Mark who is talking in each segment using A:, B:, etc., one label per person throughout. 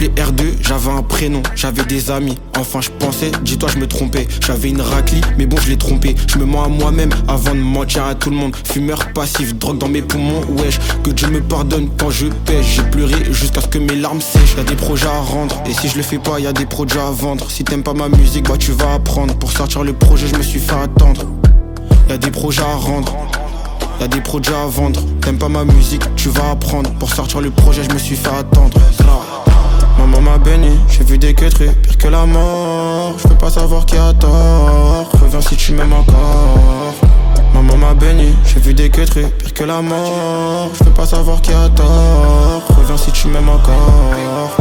A: m'appelait R2, j'avais un prénom, j'avais des amis. Enfin je pensais, dis-toi je me trompais. J'avais une raclie, mais bon je l'ai trompé. Je me mens à moi-même avant de mentir à tout le monde. Fumeur passif, drogue dans mes poumons, wesh. Que Dieu me pardonne quand je pêche. J'ai pleuré jusqu'à ce que mes larmes sèchent. Y'a des projets à rendre, et si je le fais pas, y'a des produits à vendre. Si t'aimes pas ma musique, bah tu vas apprendre. Pour sortir le projet, je me suis fait attendre. Y'a des projets à rendre, y'a des produits à vendre. T'aimes pas ma musique, tu vas apprendre. Pour sortir le projet, je me suis fait attendre. Maman m'a béni, j'ai vu des quêteries, pire que la mort. Je peux pas savoir qui a tort, reviens si tu m'aimes encore. Maman m'a béni, j'ai vu des quêteries, pire que la mort. Je peux pas savoir qui a tort, reviens si tu m'aimes encore.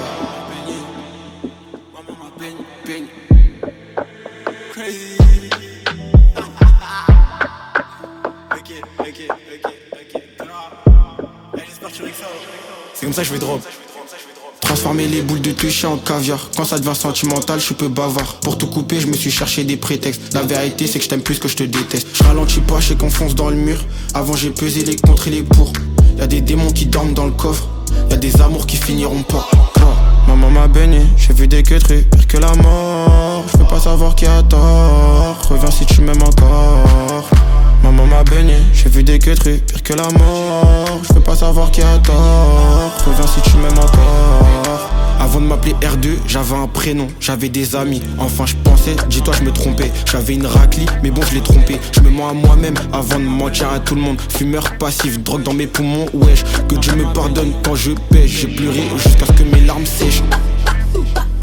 A: Maman m'a béni. Crazy. C'est comme ça que je vais drop. Transformer les boules de toucher en caviar. Quand ça devient sentimental, je suis peu bavard. Pour tout couper, je me suis cherché des prétextes. La vérité, c'est que je t'aime plus que je te déteste. Je ralentis pas, je sais qu'on fonce dans le mur. Avant, j'ai pesé les contre et les pour. Y'a des démons qui dorment dans le coffre. Y'a des amours qui finiront pas. Maman m'a béni, j'ai vu des quêteries, pire que la mort. Je peux pas savoir qui a tort, reviens si tu m'aimes encore. Maman m'a béni, j'ai vu des quêteries, pire que la mort. Je peux pas savoir qui a tort, reviens si tu m'aimes encore. Avant de m'appeler R2, j'avais un prénom, j'avais des amis. Enfin je pensais, dis-toi je me trompais. J'avais une raclie, mais bon je l'ai trompé. Je me mens à moi-même avant de mentir à tout le monde. Fumeur passif, drogue dans mes poumons, wesh. Que Dieu me pardonne quand je pêche. J'ai pleuré jusqu'à ce que mes larmes sèchent.